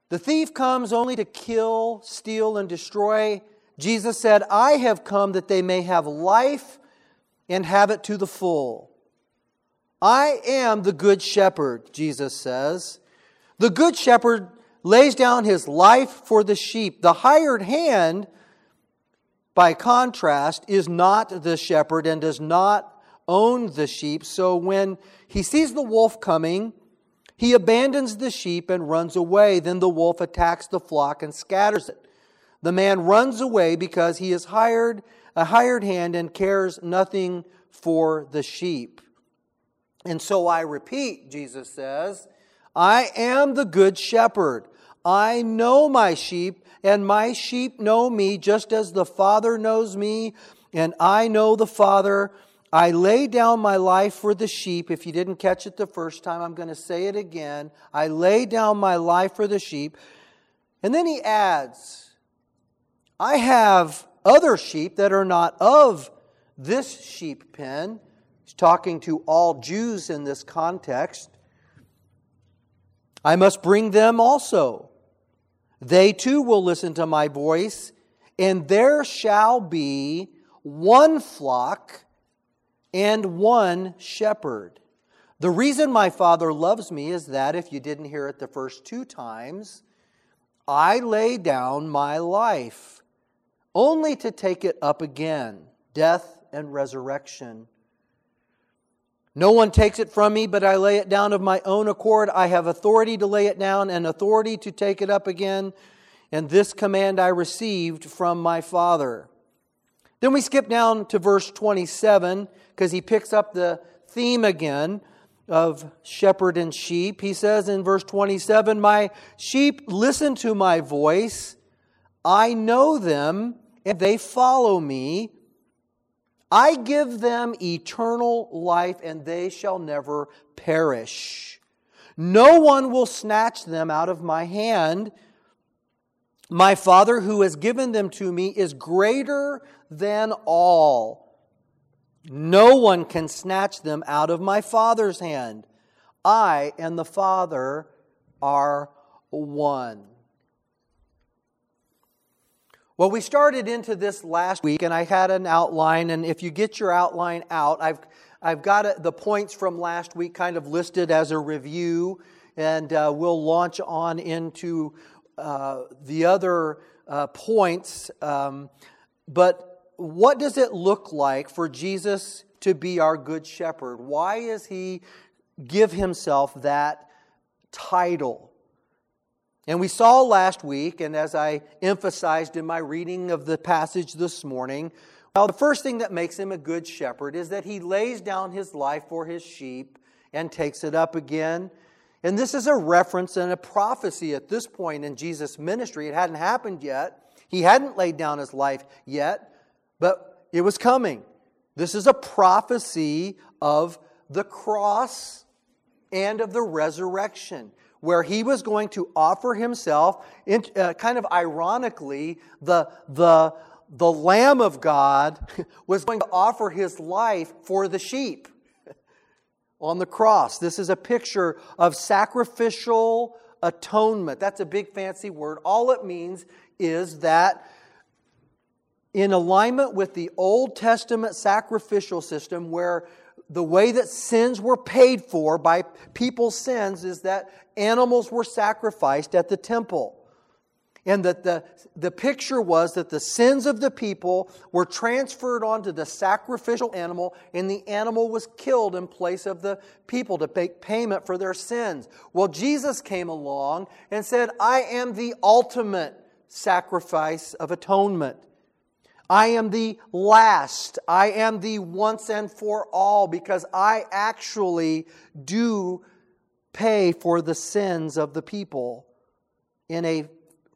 The thief comes only to kill, steal, and destroy. Jesus said, I have come that they may have life and have it to the full. I am the good shepherd, Jesus says. The good shepherd lays down his life for the sheep. The hired hand, by contrast, is not the shepherd and does not own the sheep. So when he sees the wolf coming, he abandons the sheep and runs away. Then the wolf attacks the flock and scatters it. The man runs away because he is a hired hand and cares nothing for the sheep. And so I repeat, Jesus says, I am the good shepherd. I know my sheep, and my sheep know me, just as the Father knows me, and I know the Father. I lay down my life for the sheep. If you didn't catch it the first time, I'm going to say it again. I lay down my life for the sheep. And then he adds, I have other sheep that are not of this sheep pen. He's talking to all Jews in this context. I must bring them also. They too will listen to my voice, and there shall be one flock and one shepherd. The reason my Father loves me is that, if you didn't hear it the first 2 times, I lay down my life, only to take it up again, death and resurrection. No one takes it from me, but I lay it down of my own accord. I have authority to lay it down and authority to take it up again. And this command I received from my Father. Then we skip down to verse 27, because he picks up the theme again of shepherd and sheep. He says in verse 27, my sheep listen to my voice. I know them, and they follow me. I give them eternal life, and they shall never perish. No one will snatch them out of my hand. My Father who has given them to me is greater than all. No one can snatch them out of my Father's hand. I and the Father are one. Well, we started into this last week, and I had an outline, and if you get your outline out, I've got the points from last week kind of listed as a review, and we'll launch on into the other points. But what does it look like for Jesus to be our good shepherd? Why does he give himself that title? And we saw last week, and as I emphasized in my reading of the passage this morning, well, the first thing that makes him a good shepherd is that he lays down his life for his sheep and takes it up again. And this is a reference and a prophecy at this point in Jesus' ministry. It hadn't happened yet. He hadn't laid down his life yet, but it was coming. This is a prophecy of the cross and of the resurrection, where he was going to offer himself, kind of ironically, the Lamb of God was going to offer his life for the sheep on the cross. This is a picture of sacrificial atonement. That's a big fancy word. All it means is that in alignment with the Old Testament sacrificial system, where the way that sins were paid for by people's sins is that animals were sacrificed at the temple. And that the picture was that the sins of the people were transferred onto the sacrificial animal, and the animal was killed in place of the people to make payment for their sins. Well, Jesus came along and said, I am the ultimate sacrifice of atonement. I am the last. I am the once and for all, because I actually do pay for the sins of the people in a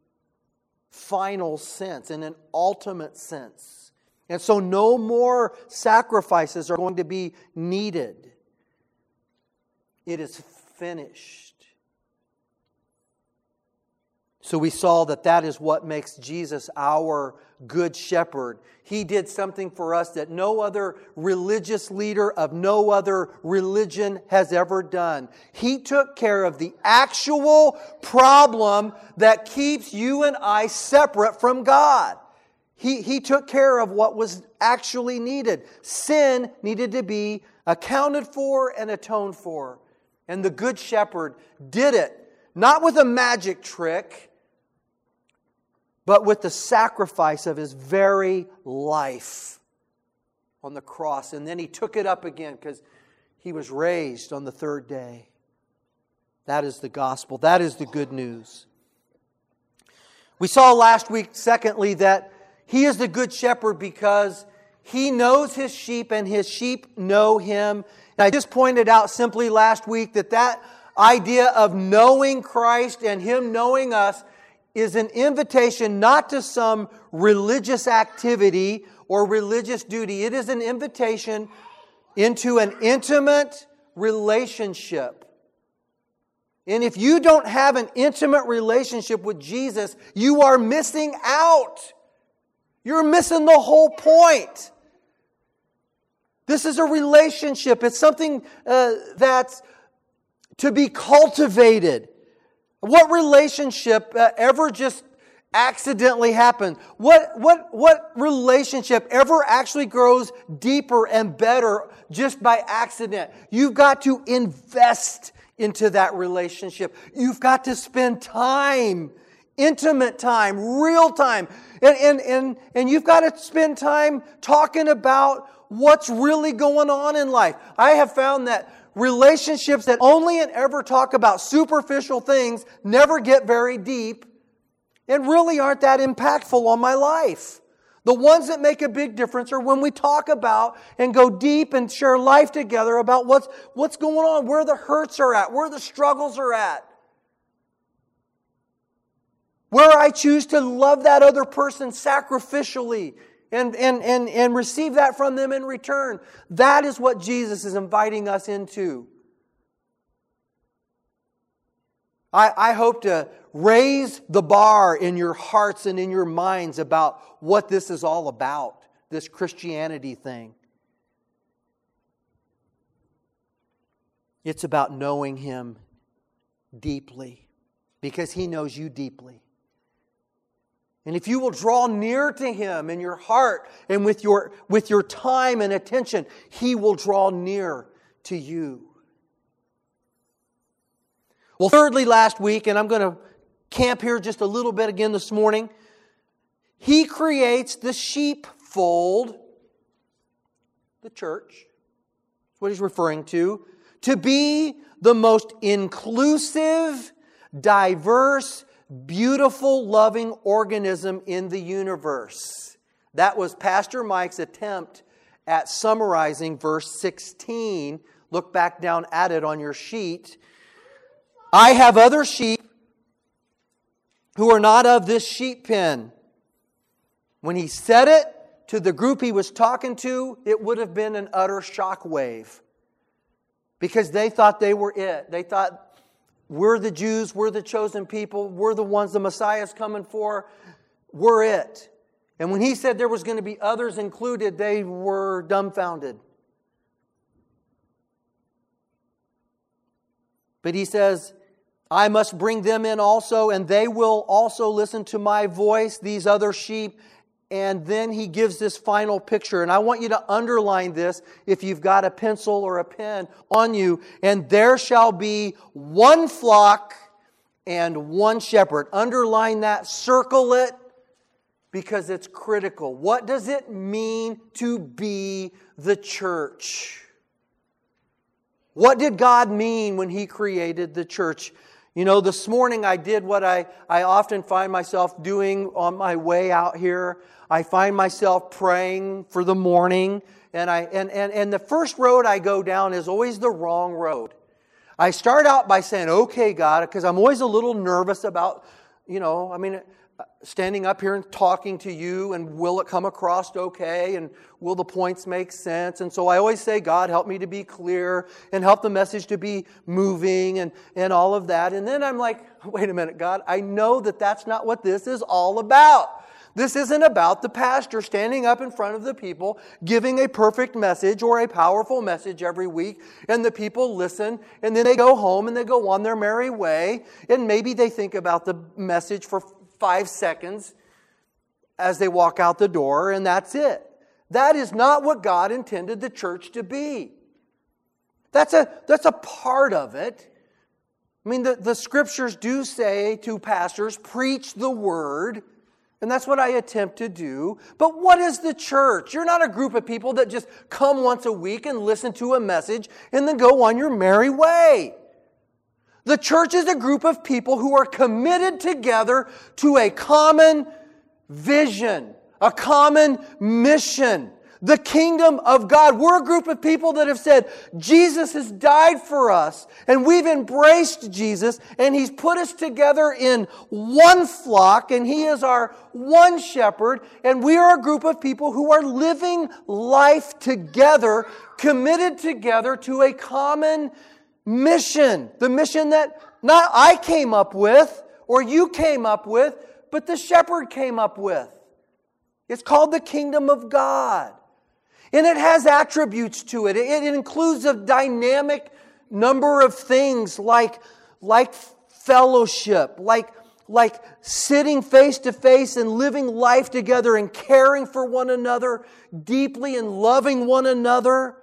final sense, in an ultimate sense. And so no more sacrifices are going to be needed. It is finished. So we saw that that is what makes Jesus our good shepherd. He did something for us that no other religious leader of no other religion has ever done. He took care of the actual problem that keeps you and I separate from God. He took care of what was actually needed. Sin needed to be accounted for and atoned for. And the Good Shepherd did it, not with a magic trick, but with the sacrifice of His very life on the cross. And then He took it up again because He was raised on the third day. That is the gospel. That is the good news. We saw last week, secondly, that He is the Good Shepherd because He knows His sheep and His sheep know Him. And I just pointed out simply last week that idea of knowing Christ and Him knowing us is an invitation not to some religious activity or religious duty. It is an invitation into an intimate relationship. And if you don't have an intimate relationship with Jesus, you are missing out. You're missing the whole point. This is a relationship. It's something that's to be cultivated. What relationship ever just accidentally happens? What relationship ever actually grows deeper and better just by accident? You've got to invest into that relationship. You've got to spend time, intimate time, real time. And you've got to spend time talking about what's really going on in life. I have found that relationships that only and ever talk about superficial things never get very deep and really aren't that impactful on my life. The ones that make a big difference are when we talk about and go deep and share life together about what's going on, where the hurts are at, where the struggles are at. Where I choose to love that other person sacrificially and receive that from them in return. That is what Jesus is inviting us into. I hope to raise the bar in your hearts and in your minds about what this is all about, this Christianity thing. It's about knowing Him deeply because He knows you deeply. And if you will draw near to Him in your heart and with your time and attention, He will draw near to you. Well, thirdly, last week, and I'm going to camp here just a little bit again this morning, He creates the sheepfold, the church, that's what He's referring to be the most inclusive, diverse, beautiful, loving organism in the universe. That was Pastor Mike's attempt at summarizing verse 16. Look back down at it on your sheet. I have other sheep who are not of this sheep pen. When he said it to the group he was talking to, it would have been an utter shockwave. Because they thought they were it. They thought, we're the Jews, we're the chosen people, we're the ones the Messiah's coming for, we're it. And when He said there was going to be others included, they were dumbfounded. But He says, I must bring them in also, and they will also listen to my voice, these other sheep. And then He gives this final picture. And I want you to underline this if you've got a pencil or a pen on you. And there shall be one flock and one shepherd. Underline that, circle it, because it's critical. What does it mean to be the church? What did God mean when He created the church? You know, this morning I did what I often find myself doing on my way out here. I find myself praying for the morning, and the first road I go down is always the wrong road. I start out by saying, okay, God, because I'm always a little nervous about, standing up here and talking to you, and will it come across okay, and will the points make sense? And so I always say, God, help me to be clear and help the message to be moving and all of that. And then I'm like, wait a minute, God, I know that that's not what this is all about. This isn't about the pastor standing up in front of the people, giving a perfect message or a powerful message every week, and the people listen, and then they go home and they go on their merry way, and maybe they think about the message for 5 seconds as they walk out the door, and that's it. That is not what God intended the church to be. That's a part of it. I mean, the Scriptures do say to pastors, preach the Word. And that's what I attempt to do. But what is the church? You're not a group of people that just come once a week and listen to a message and then go on your merry way. The church is a group of people who are committed together to a common vision, a common mission. The kingdom of God. We're a group of people that have said, Jesus has died for us, and we've embraced Jesus, and He's put us together in one flock, and He is our one shepherd, and we are a group of people who are living life together, committed together to a common mission. The mission that not I came up with, or you came up with, but the shepherd came up with. It's called the kingdom of God. And it has attributes to it. It includes a dynamic number of things like fellowship, like sitting face to face and living life together and caring for one another deeply and loving one another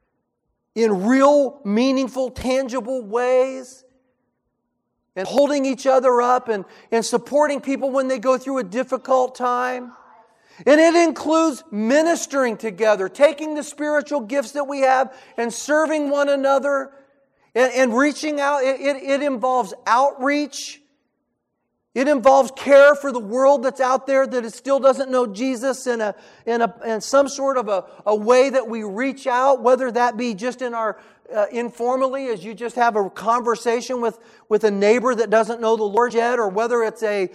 in real, meaningful, tangible ways. And holding each other up and supporting people when they go through a difficult time. And it includes ministering together, taking the spiritual gifts that we have and serving one another and reaching out. It involves outreach. It involves care for the world that's out there that still doesn't know Jesus in some sort of a way that we reach out, whether that be just in our informally as you just have a conversation with a neighbor that doesn't know the Lord yet, or whether it's a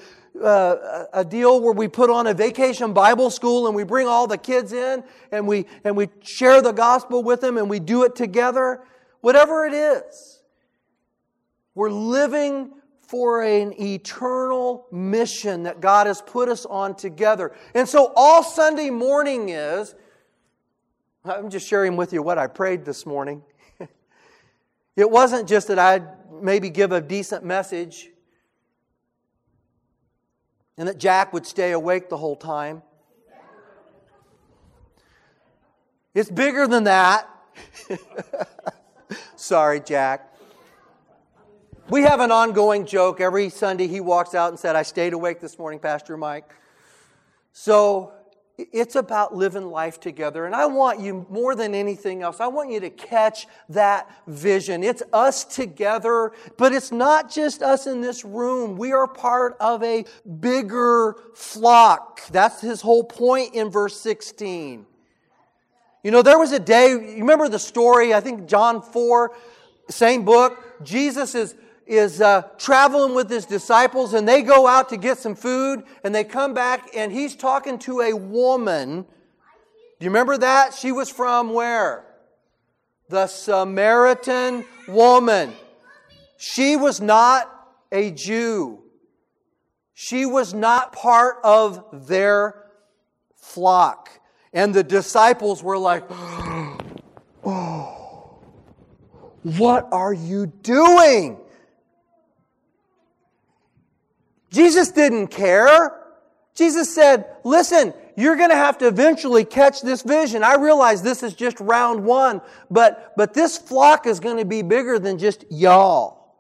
deal where we put on a vacation Bible school and we bring all the kids in and we share the gospel with them and we do it together. Whatever it is, we're living for an eternal mission that God has put us on together. And so all Sunday morning is, I'm just sharing with you what I prayed this morning. It wasn't just that I'd maybe give a decent message and that Jack would stay awake the whole time. It's bigger than that. Sorry, Jack. We have an ongoing joke. Every Sunday he walks out and said, I stayed awake this morning, Pastor Mike. So it's about living life together. And I want you, more than anything else, I want you to catch that vision. It's us together, but it's not just us in this room. We are part of a bigger flock. That's his whole point in verse 16. You know, there was a day, you remember the story, I think John 4, same book. Jesus is traveling with his disciples, and they go out to get some food, and they come back, and he's talking to a woman. Do you remember that? She was from where? The Samaritan woman. She was not a Jew. She was not part of their flock. And the disciples were like, oh, what are you doing? Jesus didn't care. Jesus said, listen, you're going to have to eventually catch this vision. I realize this is just round one, but this flock is going to be bigger than just y'all.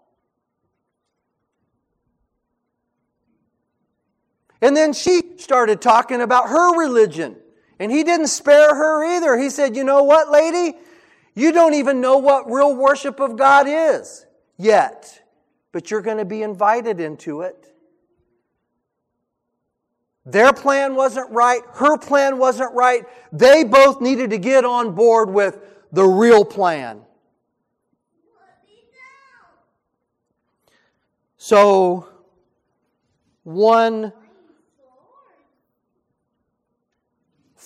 And then she started talking about her religion. And he didn't spare her either. He said, you know what, lady? You don't even know what real worship of God is yet. But you're going to be invited into it. Their plan wasn't right. Her plan wasn't right. They both needed to get on board with the real plan. So, one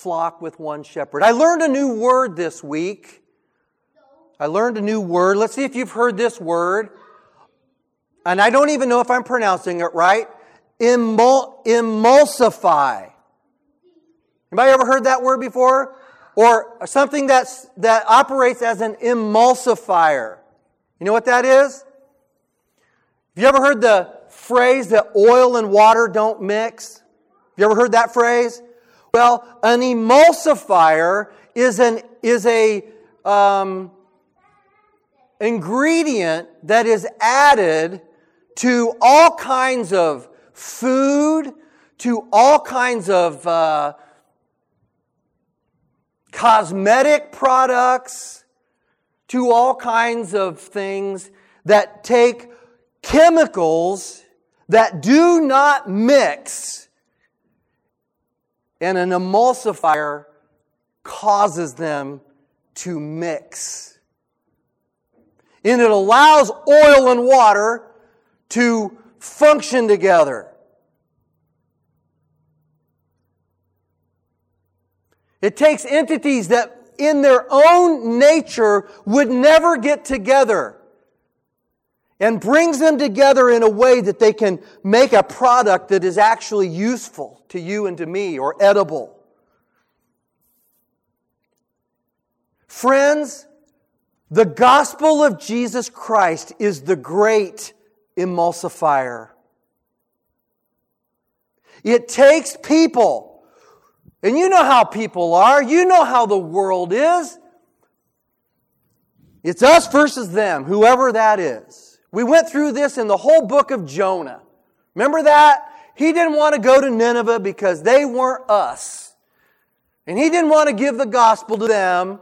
flock with one shepherd. I learned a new word this week. Let's see if you've heard this word. And I don't even know if I'm pronouncing it right. Emulsify. Anybody ever heard that word before? Or something that operates as an emulsifier. You know what that is? Have you ever heard the phrase that oil and water don't mix? Have you ever heard that phrase? Well, an emulsifier is a ingredient that is added to all kinds of food, to all kinds of cosmetic products, to all kinds of things that take chemicals that do not mix, and an emulsifier causes them to mix. And it allows oil and water to function together. It takes entities that in their own nature would never get together and brings them together in a way that they can make a product that is actually useful to you and to me, or edible. Friends, the gospel of Jesus Christ is the great emulsifier. It takes people, and you know how people are, you know how the world is. It's us versus them, whoever that is. We went through this in the whole book of Jonah. Remember that? He didn't want to go to Nineveh because they weren't us. And he didn't want to give the gospel to them.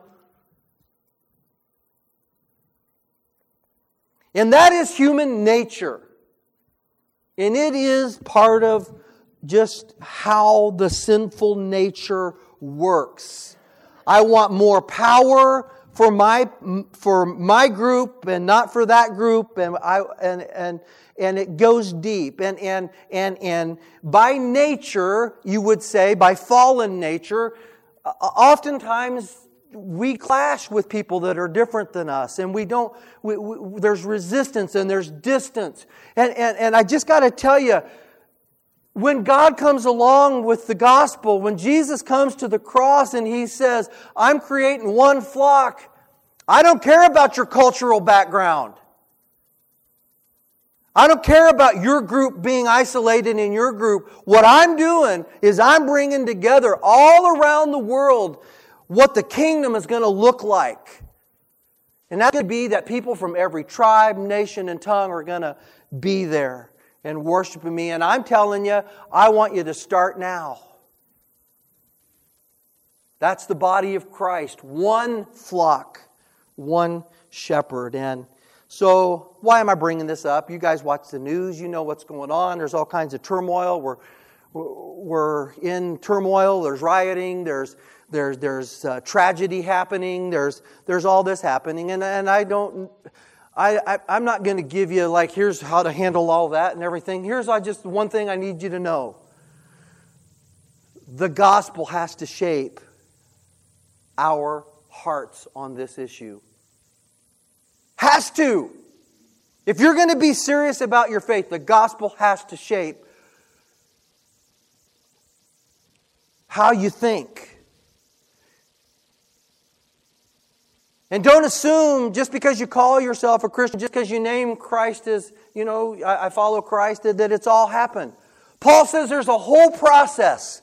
And that is human nature. And it is part of just how the sinful nature works. I want more power for my group and not for that group, and it goes deep. And by nature, you would say, by fallen nature, oftentimes we clash with people that are different than us, and there's resistance and there's distance. And I just got to tell you, when God comes along with the gospel, when Jesus comes to the cross and He says, I'm creating one flock, I don't care about your cultural background. I don't care about your group being isolated in your group. What I'm doing is I'm bringing together all around the world what the kingdom is going to look like. And that's going to be that people from every tribe, nation, and tongue are going to be there and worshiping me. And I'm telling you, I want you to start now. That's the body of Christ. One flock, one shepherd. And so, why am I bringing this up? You guys watch the news. You know what's going on. There's all kinds of turmoil. We're in turmoil. There's rioting. There's tragedy happening. There's all this happening. And I'm not going to give you, like, here's how to handle all that and everything. Here's just one thing I need you to know. The gospel has to shape our hearts on this issue. Has to. If you're going to be serious about your faith, the gospel has to shape how you think. And don't assume just because you call yourself a Christian, just because you name Christ as, I follow Christ, that it's all happened. Paul says there's a whole process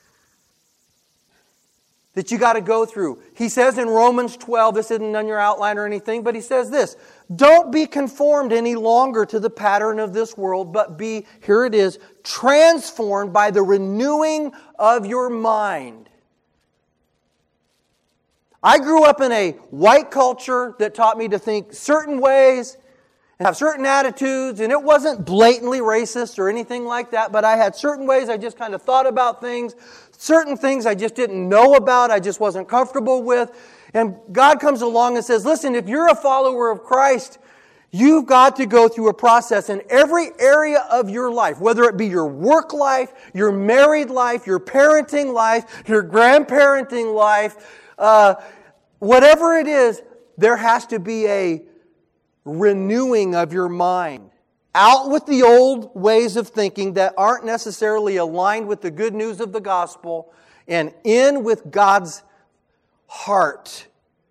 that you got to go through. He says in Romans 12, this isn't on your outline or anything, but he says this, don't be conformed any longer to the pattern of this world, but be, here it is, transformed by the renewing of your mind. I grew up in a white culture that taught me to think certain ways and have certain attitudes, and it wasn't blatantly racist or anything like that, but I had certain ways I just kind of thought about things, certain things I just didn't know about, I just wasn't comfortable with. And God comes along and says, listen, if you're a follower of Christ, You've got to go through a process in every area of your life, whether it be your work life, your married life, your parenting life, your grandparenting life, whatever it is, there has to be a renewing of your mind. Out with the old ways of thinking that aren't necessarily aligned with the good news of the gospel, and in with God's heart.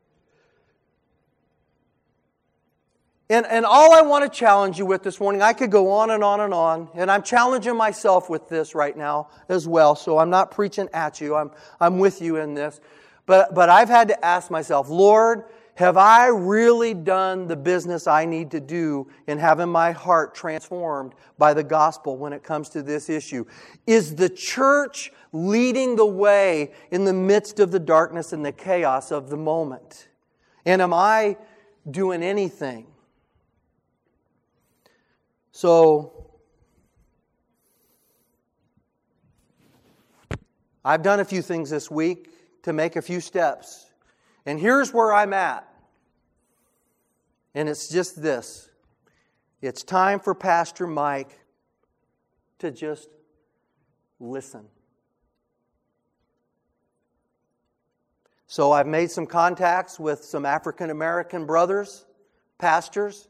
And all I want to challenge you with this morning, I could go on and on and on, and I'm challenging myself with this right now as well, so I'm not preaching at you, I'm with you in this. But I've had to ask myself, Lord, have I really done the business I need to do in having my heart transformed by the gospel when it comes to this issue? Is the church leading the way in the midst of the darkness and the chaos of the moment? And am I doing anything? So, I've done a few things this week to make a few steps. And here's where I'm at. And it's just this. It's time for Pastor Mike to just listen. So I've made some contacts with some African American brothers, pastors,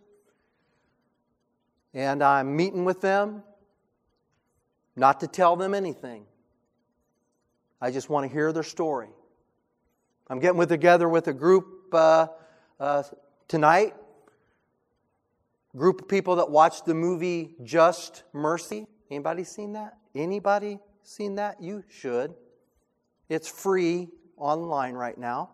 and I'm meeting with them, not to tell them anything. I just want to hear their story. I'm getting together with a group tonight. Group of people that watched the movie Just Mercy. Anybody seen that? Anybody seen that? You should. It's free online right now.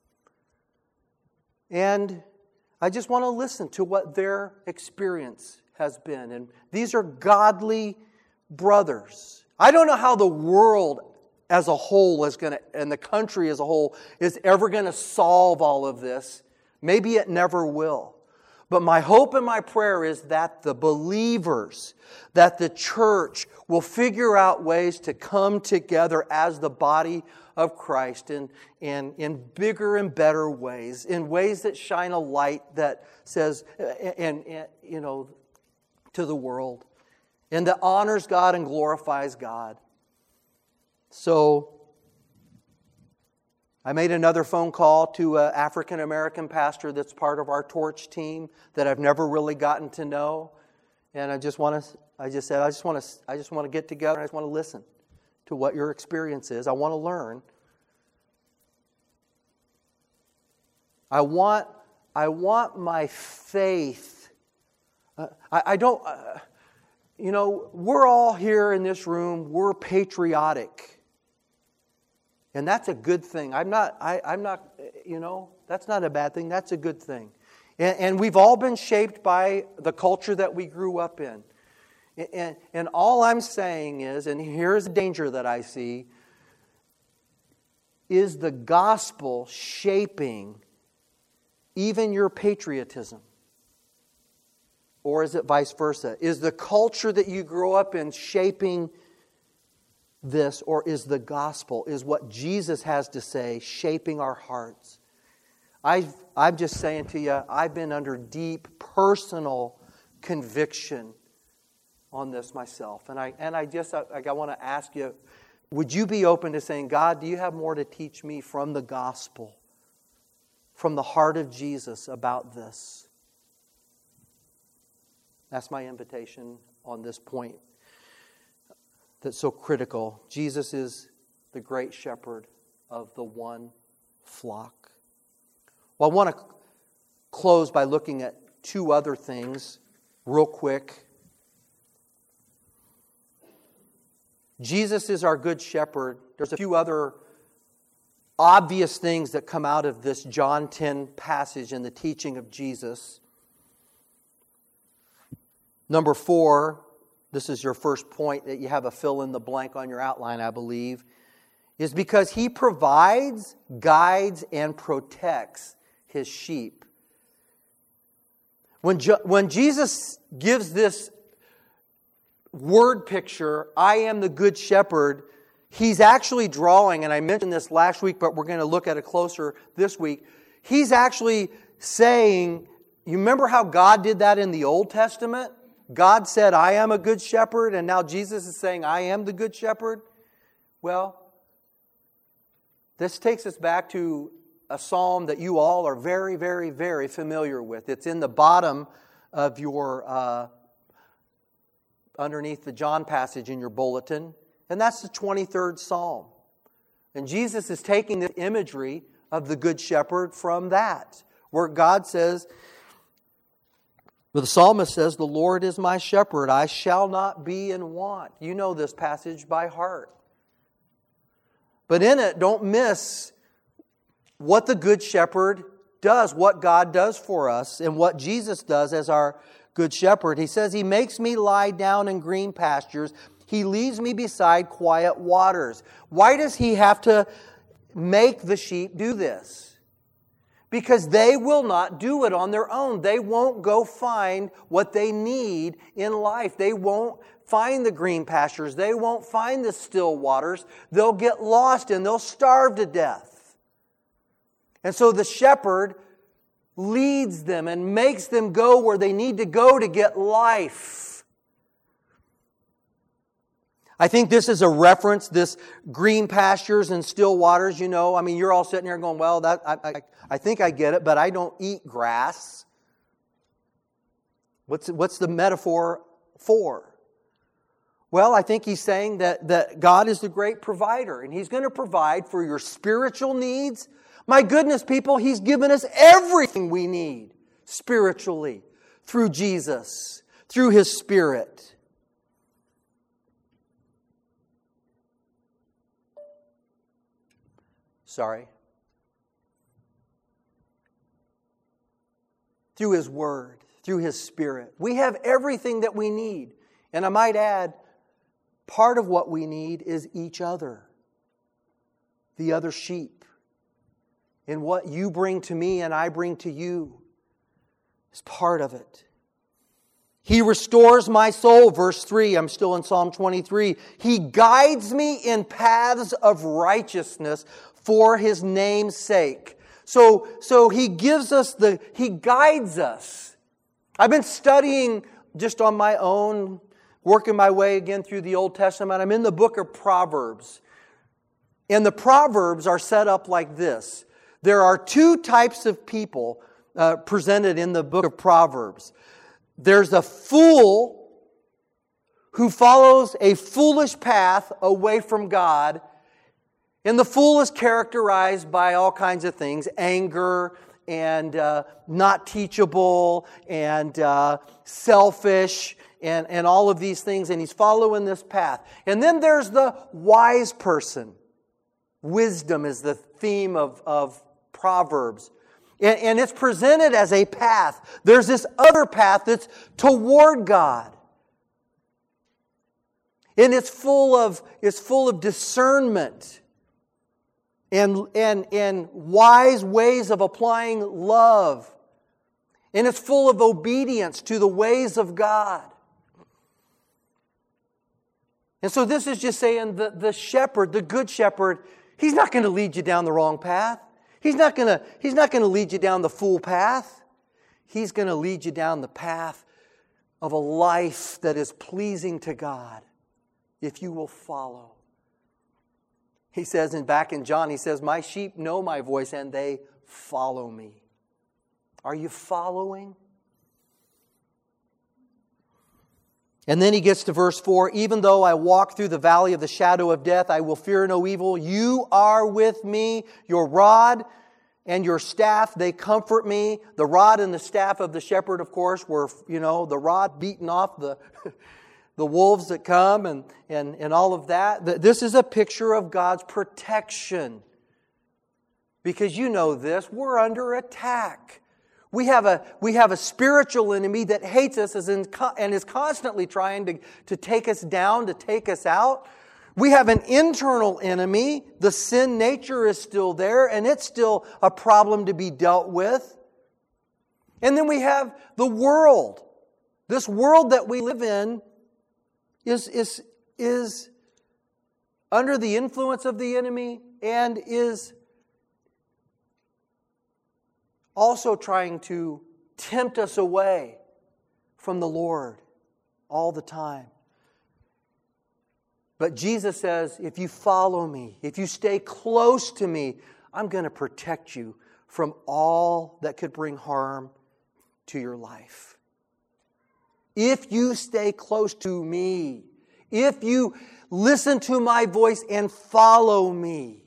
And I just want to listen to what their experience has been. And these are godly brothers. I don't know how the world as a whole is going to, and the country as a whole, is ever going to solve all of this. Maybe it never will. But my hope and my prayer is that the believers, that the church will figure out ways to come together as the body of Christ in bigger and better ways, in ways that shine a light that says, to the world, and that honors God and glorifies God. So, I made another phone call to an African American pastor that's part of our Torch team that I've never really gotten to know, and I just want to get together. I just want to listen to what your experience is. I want to learn. I want my faith. We're all here in this room. We're patriotic. And that's a good thing. I'm not, that's not a bad thing. That's a good thing. And we've all been shaped by the culture that we grew up in. And all I'm saying is, and here's the danger that I see, is the gospel shaping even your patriotism? Or is it vice versa? Is the culture that you grow up in shaping this, or is the gospel, is what Jesus has to say, shaping our hearts? I'm just saying to you, I've been under deep personal conviction on this myself. And I want to ask you, would you be open to saying, God, do you have more to teach me from the gospel, from the heart of Jesus about this? That's my invitation on this point that's so critical. Jesus is the great shepherd of the one flock. Well, I want to close by looking at two other things real quick. Jesus is our good shepherd. There's a few other obvious things that come out of this John 10 passage and the teaching of Jesus. Number 4, this is your first point that you have a fill in the blank on your outline, I believe, is because He provides, guides, and protects His sheep. When Jesus gives this word picture, I am the good shepherd, He's actually drawing, and I mentioned this last week, but we're going to look at it closer this week. He's actually saying, You remember how God did that in the Old Testament? God said, I am a good shepherd, and now Jesus is saying, I am the good shepherd. Well, this takes us back to a psalm that you all are very, very, very familiar with. It's in the bottom of your, underneath the John passage in your bulletin, and that's the 23rd Psalm. And Jesus is taking the imagery of the Good Shepherd from that, where God says, the psalmist says, the Lord is my shepherd, I shall not be in want. You know this passage by heart. But in it, don't miss what the Good Shepherd does, what God does for us, and what Jesus does as our Good Shepherd. He says, He makes me lie down in green pastures. He leads me beside quiet waters. Why does He have to make the sheep do this? Because they will not do it on their own. They won't go find what they need in life. They won't find the green pastures. They won't find the still waters. They'll get lost and they'll starve to death. And so the shepherd leads them and makes them go where they need to go to get life. I think this is a reference, this green pastures and still waters, you know. I mean, you're all sitting here going, well, I think I get it, but I don't eat grass. What's the metaphor for? Well, I think he's saying that God is the great provider, and He's going to provide for your spiritual needs. My goodness, people, He's given us everything we need spiritually through Jesus, through His Spirit. Through His Word, through His Spirit. We have everything that we need. And I might add, part of what we need is each other. The other sheep. And what you bring to me and I bring to you is part of it. He restores my soul, verse 3. I'm still in Psalm 23. He guides me in paths of righteousness for His name's sake. So He gives us He guides us. I've been studying just on my own, working my way again through the Old Testament. I'm in the book of Proverbs. And the Proverbs are set up like this. There are two types of people presented in the book of Proverbs. There's a fool who follows a foolish path away from God. And the fool is characterized by all kinds of things, anger and not teachable and selfish and all of these things. And he's following this path. And then there's the wise person. Wisdom is the theme of Proverbs. And it's presented as a path. There's this other path that's toward God. And it's full of discernment and wise ways of applying love. And it's full of obedience to the ways of God. And so this is just saying the shepherd, the good shepherd, he's not going to lead you down the wrong path. He's not going to lead you down the fool path. He's going to lead you down the path of a life that is pleasing to God if you will follow. He says, and back in John, he says, my sheep know my voice and they follow me. Are you following? And then he gets to verse 4, even though I walk through the valley of the shadow of death, I will fear no evil. You are with me, your rod and your staff, they comfort me. The rod and the staff of the shepherd, of course, were, the rod beating off the wolves that come and all of that. This is a picture of God's protection. Because you know this, we're under attack. We have a spiritual enemy that hates us and is constantly trying to take us down, to take us out. We have an internal enemy. The sin nature is still there, and it's still a problem to be dealt with. And then we have the world. This world that we live in is under the influence of the enemy and is also trying to tempt us away from the Lord all the time. But Jesus says, if you follow me, if you stay close to me, I'm going to protect you from all that could bring harm to your life. If you stay close to me, if you listen to my voice and follow me.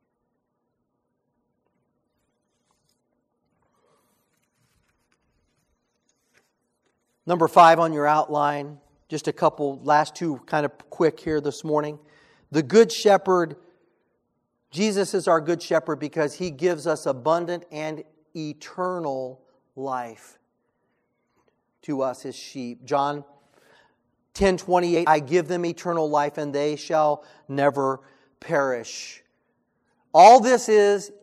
Number 5 on your outline, just a couple, last two kind of quick here this morning. The Good Shepherd, Jesus is our Good Shepherd because He gives us abundant and eternal life to us, His sheep. John 10:28, I give them eternal life and they shall never perish. All this is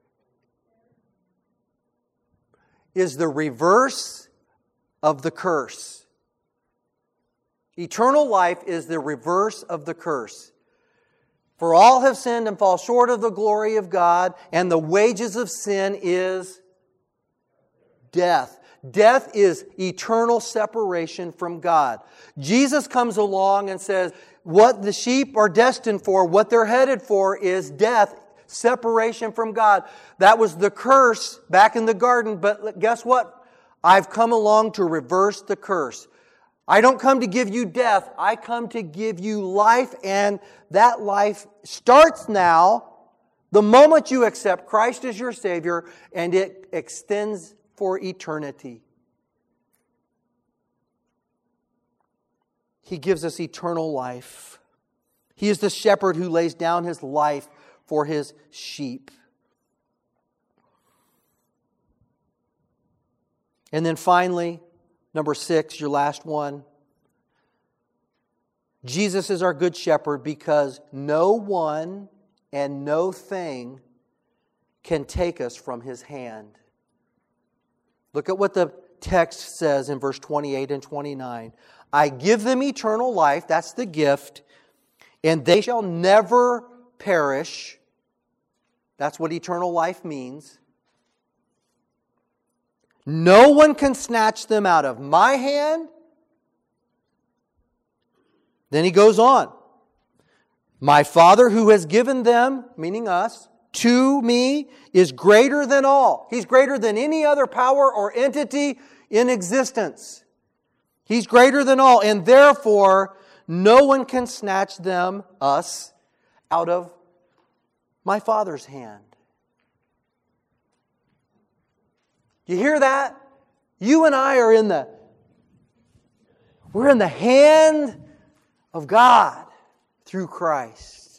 the reverse of the curse. Eternal life is the reverse of the curse. For all have sinned and fall short of the glory of God, and the wages of sin is death. Death is eternal separation from God. Jesus comes along and says, what the sheep are destined for, what they're headed for is death, separation from God. That was the curse back in the garden, but guess what? I've come along to reverse the curse. I don't come to give you death. I come to give you life, and that life starts now, the moment you accept Christ as your Savior, and it extends for eternity. He gives us eternal life. He is the shepherd who lays down His life for His sheep. And then finally, number 6, your last one. Jesus is our good shepherd because no one and no thing can take us from His hand. Look at what the text says in verse 28 and 29. I give them eternal life, that's the gift, and they shall never perish. That's what eternal life means. No one can snatch them out of my hand. Then he goes on. My Father who has given them, meaning us, to me is greater than all. He's greater than any other power or entity in existence. He's greater than all, and therefore no one can snatch them, us, out of my Father's hand. You hear that? You and I are we're in the hand of God through Christ.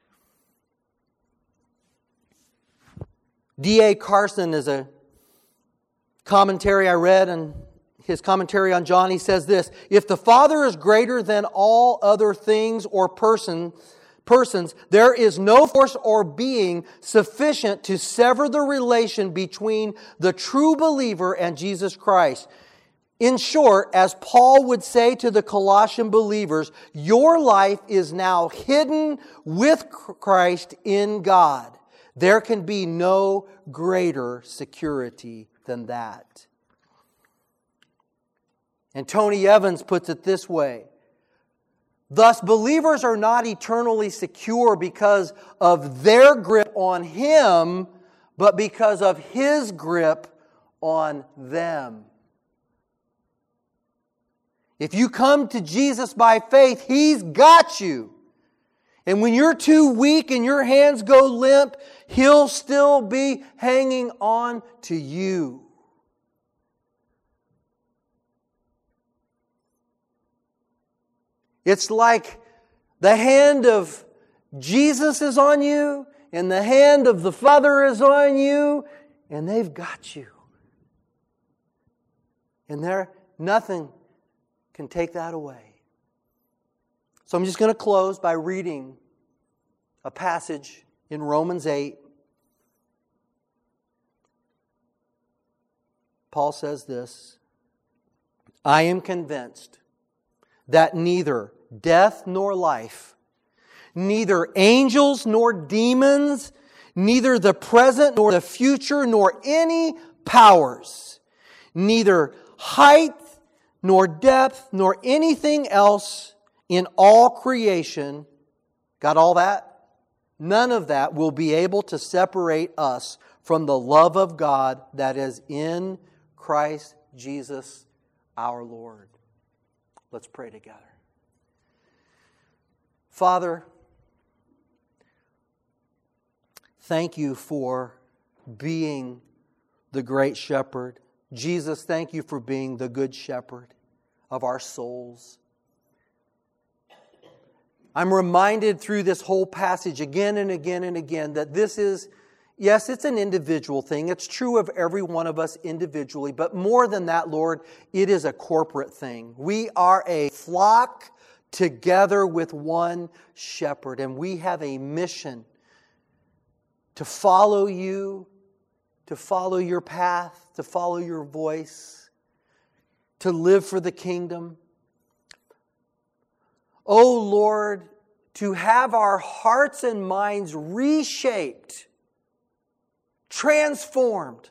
D.A. Carson is a commentary I read, and his commentary on John, he says this: if the Father is greater than all other things or persons, there is no force or being sufficient to sever the relation between the true believer and Jesus Christ. In short, as Paul would say to the Colossian believers, your life is now hidden with Christ in God. There can be no greater security than that. And Tony Evans puts it this way: thus, believers are not eternally secure because of their grip on Him, but because of His grip on them. If you come to Jesus by faith, He's got you. And when you're too weak and your hands go limp, He'll still be hanging on to you. It's like the hand of Jesus is on you and the hand of the Father is on you, and they've got you. And nothing can take that away. So I'm just going to close by reading a passage in Romans 8. Paul says this: I am convinced that neither death nor life, neither angels nor demons, neither the present nor the future, nor any powers, neither height, nor depth, nor anything else in all creation. Got all that? None of that will be able to separate us from the love of God that is in Christ Jesus our Lord. Let's pray together. Father, thank you for being the great shepherd. Jesus, thank you for being the good shepherd of our souls. I'm reminded through this whole passage again and again and again that this is, yes, it's an individual thing. It's true of every one of us individually. But more than that, Lord, it is a corporate thing. We are a flock together with one shepherd. And we have a mission to follow you, to follow your path, to follow your voice, to live for the kingdom. Oh Lord, to have our hearts and minds reshaped, transformed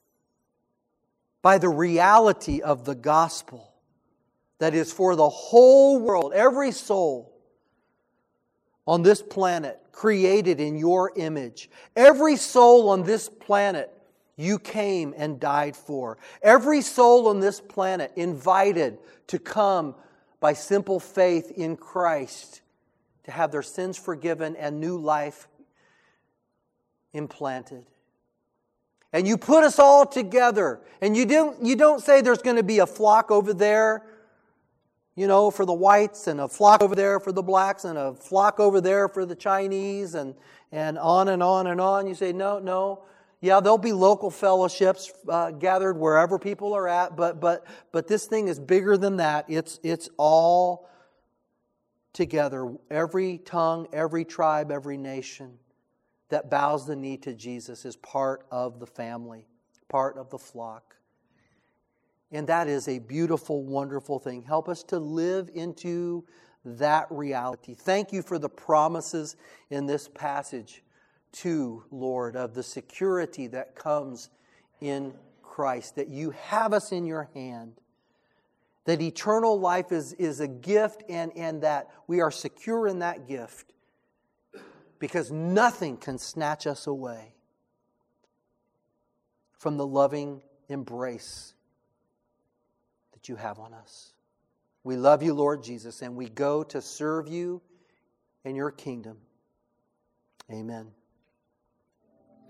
by the reality of the gospel that is for the whole world, every soul on this planet created in your image. Every soul on this planet you came and died for. Every soul on this planet invited to come by simple faith in Christ to have their sins forgiven and new life implanted. And you put us all together. And you don't say there's going to be a flock over there, for the whites, and a flock over there for the blacks, and a flock over there for the Chinese, and on and on and on. You say, no. Yeah, there'll be local fellowships gathered wherever people are at, but this thing is bigger than that. It's all together. Every tongue, every tribe, every nation that bows the knee to Jesus is part of the family, part of the flock. And that is a beautiful, wonderful thing. Help us to live into that reality. Thank you for the promises in this passage too, Lord, of the security that comes in Christ, that you have us in your hand, that eternal life is a gift, and that we are secure in that gift because nothing can snatch us away from the loving embrace that you have on us. We love you, Lord Jesus, and we go to serve you in your kingdom. Amen.